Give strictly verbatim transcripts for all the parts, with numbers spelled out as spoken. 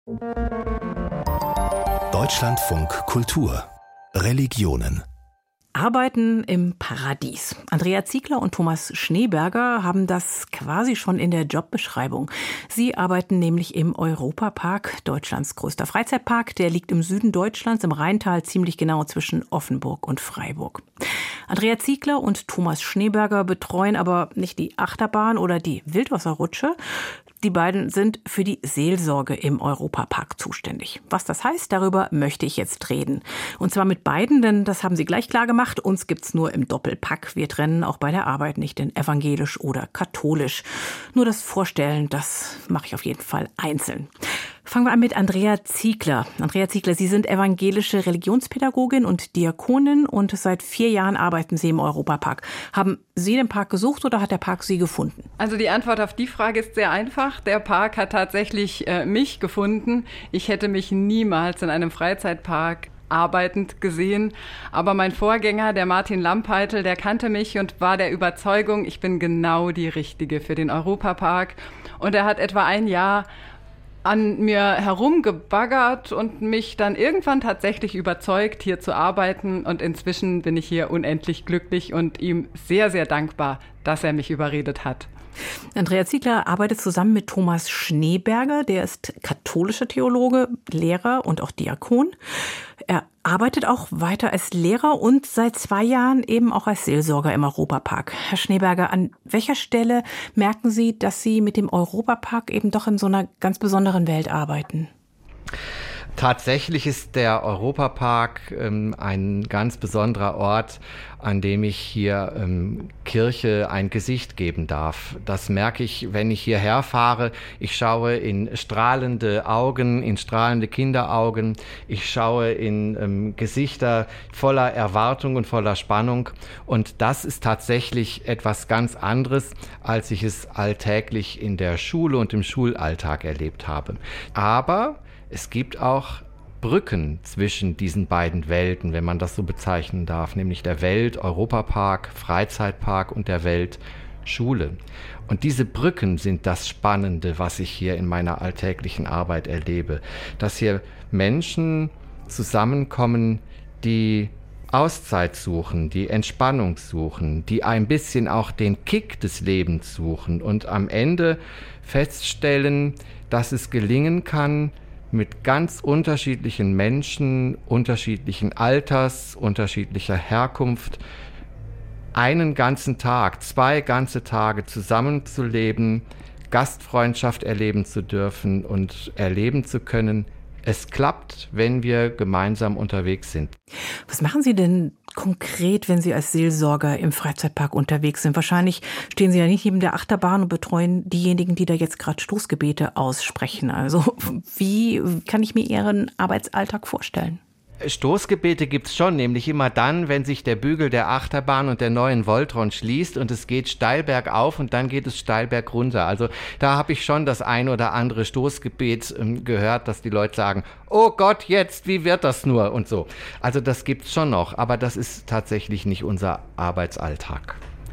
Deutschlandfunk Kultur Religionen. Arbeiten im Paradies. Andrea Ziegler und Thomas Schneeberger haben das quasi schon in der Jobbeschreibung. Sie arbeiten nämlich im Europapark, Deutschlands größter Freizeitpark. Der liegt im Süden Deutschlands, im Rheintal, ziemlich genau zwischen Offenburg und Freiburg. Andrea Ziegler und Thomas Schneeberger betreuen aber nicht die Achterbahn oder die Wildwasserrutsche. Die beiden sind für die Seelsorge im Europapark zuständig. Was das heißt, darüber möchte ich jetzt reden. Und zwar mit beiden, denn das haben sie gleich klar gemacht. Uns gibt's nur im Doppelpack. Wir trennen auch bei der Arbeit nicht in evangelisch oder katholisch. Nur das Vorstellen, das mache ich auf jeden Fall einzeln. Fangen wir an mit Andrea Ziegler. Andrea Ziegler, Sie sind evangelische Religionspädagogin und Diakonin und seit vier Jahren arbeiten Sie im Europapark. Haben Sie den Park gesucht oder hat der Park Sie gefunden? Also die Antwort auf die Frage ist sehr einfach. Der Park hat tatsächlich äh, mich gefunden. Ich hätte mich niemals in einem Freizeitpark arbeitend gesehen. Aber mein Vorgänger, der Martin Lampeitel, der kannte mich und war der Überzeugung, ich bin genau die Richtige für den Europapark. Und er hat etwa ein Jahr an mir herumgebaggert und mich dann irgendwann tatsächlich überzeugt, hier zu arbeiten. Und inzwischen bin ich hier unendlich glücklich und ihm sehr, sehr dankbar, dass er mich überredet hat. Andrea Ziegler arbeitet zusammen mit Thomas Schneeberger. Der ist katholischer Theologe, Lehrer und auch Diakon. Er arbeitet auch weiter als Lehrer und seit zwei Jahren eben auch als Seelsorger im Europapark. Herr Schneeberger, an welcher Stelle merken Sie, dass Sie mit dem Europapark eben doch in so einer ganz besonderen Welt arbeiten? Tatsächlich ist der Europapark ähm, ein ganz besonderer Ort, an dem ich hier ähm, Kirche ein Gesicht geben darf. Das merke ich, wenn ich hierher fahre. Ich schaue in strahlende Augen, in strahlende Kinderaugen. Ich schaue in ähm, Gesichter voller Erwartung und voller Spannung. Und das ist tatsächlich etwas ganz anderes, als ich es alltäglich in der Schule und im Schulalltag erlebt habe. Aber es gibt auch Brücken zwischen diesen beiden Welten, wenn man das so bezeichnen darf, nämlich der Welt Europapark, Freizeitpark und der Welt Schule. Und diese Brücken sind das Spannende, was ich hier in meiner alltäglichen Arbeit erlebe. Dass hier Menschen zusammenkommen, die Auszeit suchen, die Entspannung suchen, die ein bisschen auch den Kick des Lebens suchen und am Ende feststellen, dass es gelingen kann, mit ganz unterschiedlichen Menschen, unterschiedlichen Alters, unterschiedlicher Herkunft, einen ganzen Tag, zwei ganze Tage zusammenzuleben, Gastfreundschaft erleben zu dürfen und erleben zu können. Es klappt, wenn wir gemeinsam unterwegs sind. Was machen Sie denn konkret, wenn Sie als Seelsorger im Freizeitpark unterwegs sind? Wahrscheinlich stehen Sie ja nicht neben der Achterbahn und betreuen diejenigen, die da jetzt gerade Stoßgebete aussprechen. Also wie kann ich mir Ihren Arbeitsalltag vorstellen? Stoßgebete gibt's schon, nämlich immer dann, wenn sich der Bügel der Achterbahn und der neuen Voltron schließt und es geht steil bergauf und dann geht es steil bergunter. Also da habe ich schon das ein oder andere Stoßgebet ähm, gehört, dass die Leute sagen, oh Gott, jetzt, wie wird das nur und so. Also das gibt's schon noch, aber das ist tatsächlich nicht unser Arbeitsalltag.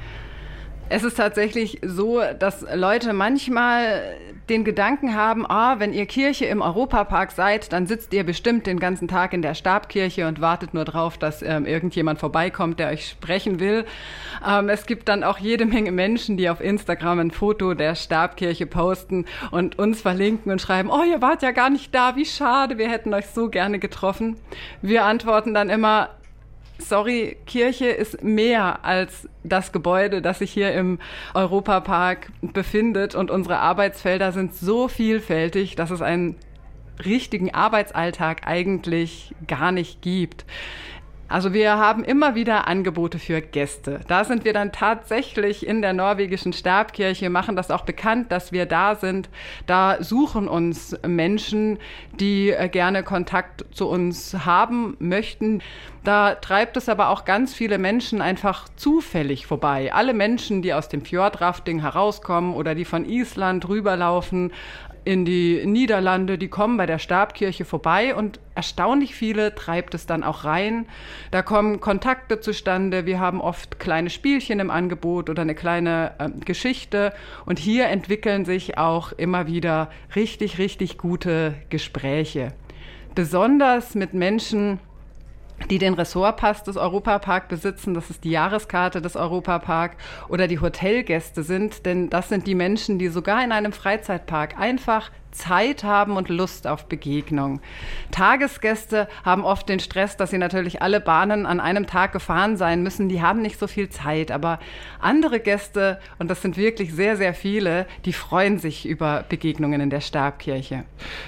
Es ist tatsächlich so, dass Leute manchmal den Gedanken haben, ah, wenn ihr Kirche im Europapark seid, dann sitzt ihr bestimmt den ganzen Tag in der Stabkirche und wartet nur drauf, dass ähm, irgendjemand vorbeikommt, der euch sprechen will. Ähm, es gibt dann auch jede Menge Menschen, die auf Instagram ein Foto der Stabkirche posten und uns verlinken und schreiben, oh, ihr wart ja gar nicht da, wie schade, wir hätten euch so gerne getroffen. Wir antworten dann immer, sorry, Kirche ist mehr als das Gebäude, das sich hier im Europapark befindet und unsere Arbeitsfelder sind so vielfältig, dass es einen richtigen Arbeitsalltag eigentlich gar nicht gibt. Also wir haben immer wieder Angebote für Gäste. Da sind wir dann tatsächlich in der norwegischen Stabkirche, machen das auch bekannt, dass wir da sind. Da suchen uns Menschen, die gerne Kontakt zu uns haben möchten. Da treibt es aber auch ganz viele Menschen einfach zufällig vorbei. Alle Menschen, die aus dem Fjordrafting herauskommen oder die von Island rüberlaufen, in die Niederlande, die kommen bei der Stabkirche vorbei und erstaunlich viele treibt es dann auch rein. Da kommen Kontakte zustande, wir haben oft kleine Spielchen im Angebot oder eine kleine äh, Geschichte und hier entwickeln sich auch immer wieder richtig, richtig gute Gespräche. Besonders mit Menschen, die den Ressortpass des Europapark besitzen, das ist die Jahreskarte des Europapark, oder die Hotelgäste sind, denn das sind die Menschen, die sogar in einem Freizeitpark einfach Zeit haben und Lust auf Begegnung. Tagesgäste haben oft den Stress, dass sie natürlich alle Bahnen an einem Tag gefahren sein müssen. Die haben nicht so viel Zeit. Aber andere Gäste, und das sind wirklich sehr, sehr viele, die freuen sich über Begegnungen in der Stabkirche.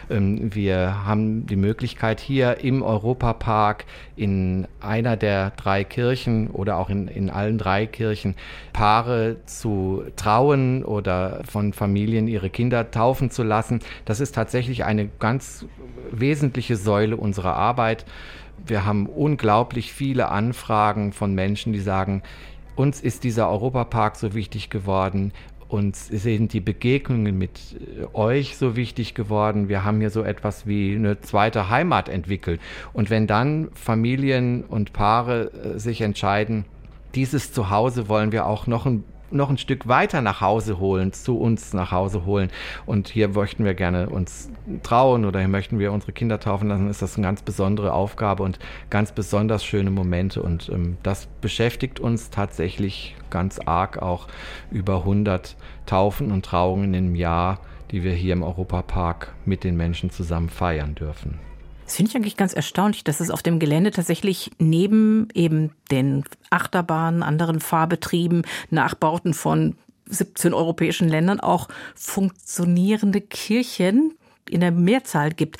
Wir haben die Möglichkeit, hier im Europapark in einer der drei Kirchen oder auch in, in allen drei Kirchen Paare zu trauen oder von Familien ihre Kinder taufen zu lassen. Das ist tatsächlich eine ganz wesentliche Säule unserer Arbeit. Wir haben unglaublich viele Anfragen von Menschen, die sagen, uns ist dieser Europapark so wichtig geworden, uns sind die Begegnungen mit euch so wichtig geworden. Wir haben hier so etwas wie eine zweite Heimat entwickelt. Und wenn dann Familien und Paare sich entscheiden, dieses Zuhause wollen wir auch noch ein noch ein Stück weiter nach Hause holen, zu uns nach Hause holen. Und hier möchten wir gerne uns trauen oder hier möchten wir unsere Kinder taufen lassen, ist das eine ganz besondere Aufgabe und ganz besonders schöne Momente. Und ähm, das beschäftigt uns tatsächlich ganz arg, auch über hundert Taufen und Trauungen im Jahr, die wir hier im Europapark mit den Menschen zusammen feiern dürfen. Das finde ich eigentlich ganz erstaunlich, dass es auf dem Gelände tatsächlich neben eben den Achterbahnen, anderen Fahrbetrieben, Nachbauten von siebzehn europäischen Ländern auch funktionierende Kirchen in der Mehrzahl gibt.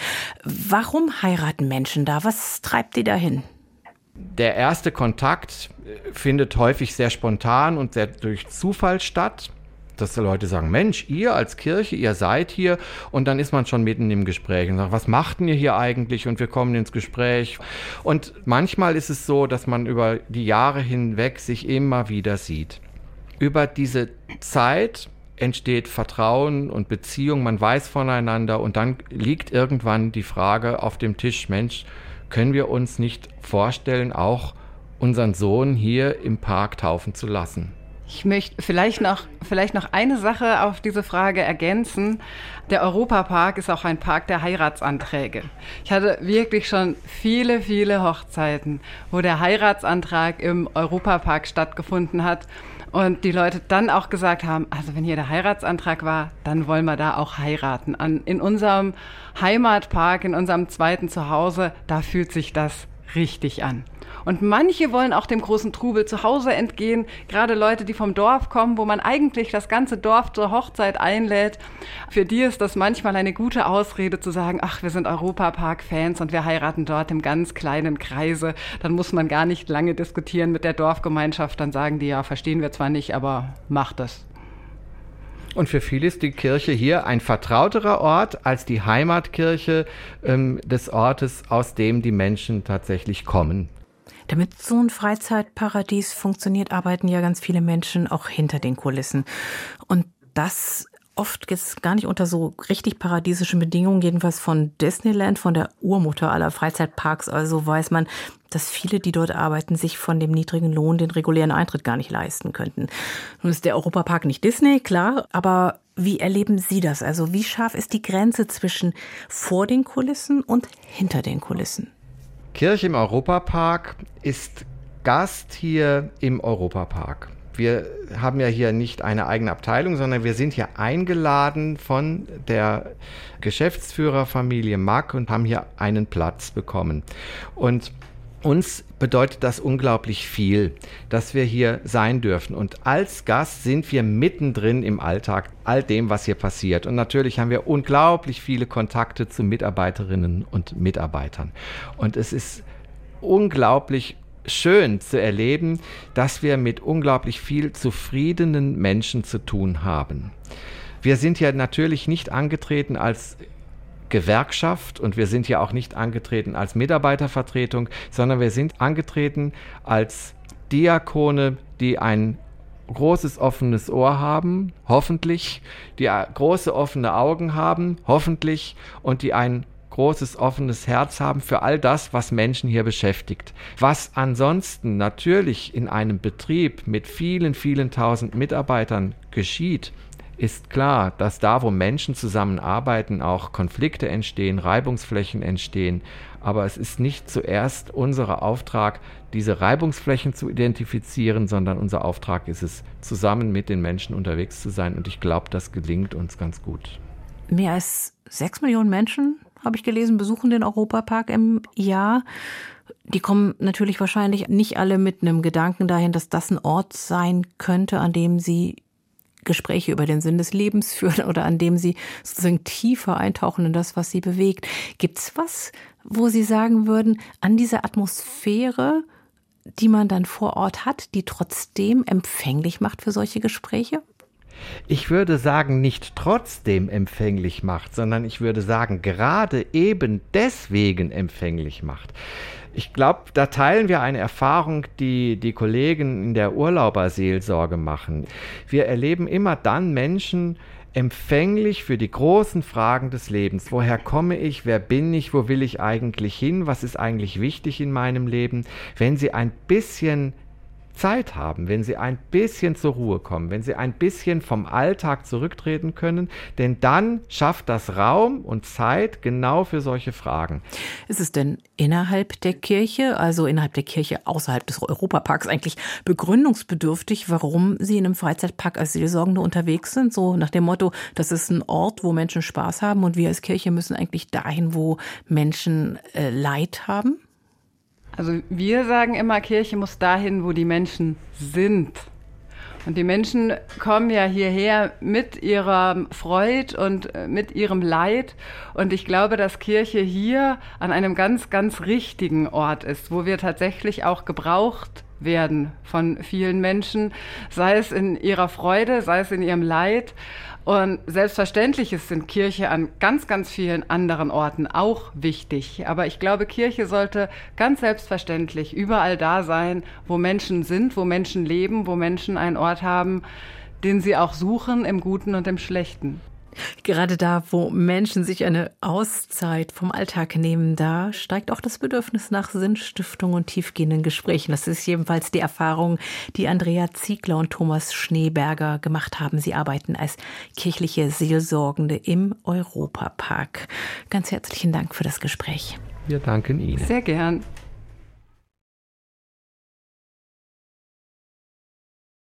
Warum heiraten Menschen da? Was treibt die dahin? Der erste Kontakt findet häufig sehr spontan und sehr durch Zufall statt. Dass die Leute sagen, Mensch, ihr als Kirche, ihr seid hier, und dann ist man schon mitten im Gespräch und sagt, was macht denn ihr hier eigentlich, und wir kommen ins Gespräch. Und manchmal ist es so, dass man über die Jahre hinweg sich immer wieder sieht. Über diese Zeit entsteht Vertrauen und Beziehung, man weiß voneinander, und dann liegt irgendwann die Frage auf dem Tisch, Mensch, können wir uns nicht vorstellen, auch unseren Sohn hier im Park taufen zu lassen? Ich möchte vielleicht noch, vielleicht noch eine Sache auf diese Frage ergänzen. Der Europapark ist auch ein Park der Heiratsanträge. Ich hatte wirklich schon viele, viele Hochzeiten, wo der Heiratsantrag im Europapark stattgefunden hat und die Leute dann auch gesagt haben, also wenn hier der Heiratsantrag war, dann wollen wir da auch heiraten. An, in unserem Heimatpark, in unserem zweiten Zuhause, da fühlt sich das richtig an. Und manche wollen auch dem großen Trubel zu Hause entgehen, gerade Leute, die vom Dorf kommen, wo man eigentlich das ganze Dorf zur Hochzeit einlädt. Für die ist das manchmal eine gute Ausrede zu sagen, ach, wir sind Europapark-Fans und wir heiraten dort im ganz kleinen Kreise. Dann muss man gar nicht lange diskutieren mit der Dorfgemeinschaft, dann sagen die, ja, verstehen wir zwar nicht, aber macht es. Und für viele ist die Kirche hier ein vertrauterer Ort als die Heimatkirche ähm, des Ortes, aus dem die Menschen tatsächlich kommen. Damit so ein Freizeitparadies funktioniert, arbeiten ja ganz viele Menschen auch hinter den Kulissen. Und das oft jetzt gar nicht unter so richtig paradiesischen Bedingungen, jedenfalls von Disneyland, von der Urmutter aller Freizeitparks. Also weiß man, dass viele, die dort arbeiten, sich von dem niedrigen Lohn den regulären Eintritt gar nicht leisten könnten. Nun ist der Europapark nicht Disney, klar, aber wie erleben Sie das? Also wie scharf ist die Grenze zwischen vor den Kulissen und hinter den Kulissen? Kirche im Europapark ist Gast hier im Europapark. Wir haben ja hier nicht eine eigene Abteilung, sondern wir sind hier eingeladen von der Geschäftsführerfamilie Mack und haben hier einen Platz bekommen. Und uns bedeutet das unglaublich viel, dass wir hier sein dürfen. Und als Gast sind wir mittendrin im Alltag, all dem, was hier passiert. Und natürlich haben wir unglaublich viele Kontakte zu Mitarbeiterinnen und Mitarbeitern. Und es ist unglaublich schön zu erleben, dass wir mit unglaublich viel zufriedenen Menschen zu tun haben. Wir sind ja natürlich nicht angetreten als Gewerkschaft und wir sind ja auch nicht angetreten als Mitarbeitervertretung, sondern wir sind angetreten als Diakone, die ein großes offenes Ohr haben, hoffentlich, die große offene Augen haben, hoffentlich, und die ein großes offenes Herz haben für all das, was Menschen hier beschäftigt. Was ansonsten natürlich in einem Betrieb mit vielen, vielen tausend Mitarbeitern geschieht, ist klar, dass da, wo Menschen zusammenarbeiten, auch Konflikte entstehen, Reibungsflächen entstehen. Aber es ist nicht zuerst unser Auftrag, diese Reibungsflächen zu identifizieren, sondern unser Auftrag ist es, zusammen mit den Menschen unterwegs zu sein. Und ich glaube, das gelingt uns ganz gut. Mehr als sechs Millionen Menschen, habe ich gelesen, besuchen den Europapark im Jahr. Die kommen natürlich wahrscheinlich nicht alle mit einem Gedanken dahin, dass das ein Ort sein könnte, an dem sie Gespräche über den Sinn des Lebens führen oder an dem sie sozusagen tiefer eintauchen in das, was sie bewegt. Gibt's was, wo Sie sagen würden, an dieser Atmosphäre, die man dann vor Ort hat, die trotzdem empfänglich macht für solche Gespräche? Ich würde sagen, nicht trotzdem empfänglich macht, sondern ich würde sagen, gerade eben deswegen empfänglich macht. Ich glaube, da teilen wir eine Erfahrung, die die Kollegen in der Urlauberseelsorge machen. Wir erleben immer dann Menschen empfänglich für die großen Fragen des Lebens. Woher komme ich? Wer bin ich? Wo will ich eigentlich hin? Was ist eigentlich wichtig in meinem Leben? Wenn sie ein bisschen Zeit haben, wenn sie ein bisschen zur Ruhe kommen, wenn sie ein bisschen vom Alltag zurücktreten können, denn dann schafft das Raum und Zeit genau für solche Fragen. Ist es denn innerhalb der Kirche, also innerhalb der Kirche außerhalb des Europaparks, eigentlich begründungsbedürftig, warum Sie in einem Freizeitpark als Seelsorgende unterwegs sind? So nach dem Motto, das ist ein Ort, wo Menschen Spaß haben und wir als Kirche müssen eigentlich dahin, wo Menschen äh, Leid haben? Also wir sagen immer, Kirche muss dahin, wo die Menschen sind. Und die Menschen kommen ja hierher mit ihrer Freude und mit ihrem Leid. Und ich glaube, dass Kirche hier an einem ganz, ganz richtigen Ort ist, wo wir tatsächlich auch gebraucht werden von vielen Menschen, sei es in ihrer Freude, sei es in ihrem Leid. Und selbstverständlich sind Kirche an ganz, ganz vielen anderen Orten auch wichtig. Aber ich glaube, Kirche sollte ganz selbstverständlich überall da sein, wo Menschen sind, wo Menschen leben, wo Menschen einen Ort haben, den sie auch suchen, im Guten und im Schlechten. Gerade da, wo Menschen sich eine Auszeit vom Alltag nehmen, da steigt auch das Bedürfnis nach Sinnstiftung und tiefgehenden Gesprächen. Das ist jedenfalls die Erfahrung, die Andrea Ziegler und Thomas Schneeberger gemacht haben. Sie arbeiten als kirchliche Seelsorgende im Europapark. Ganz herzlichen Dank für das Gespräch. Wir danken Ihnen. Sehr gern.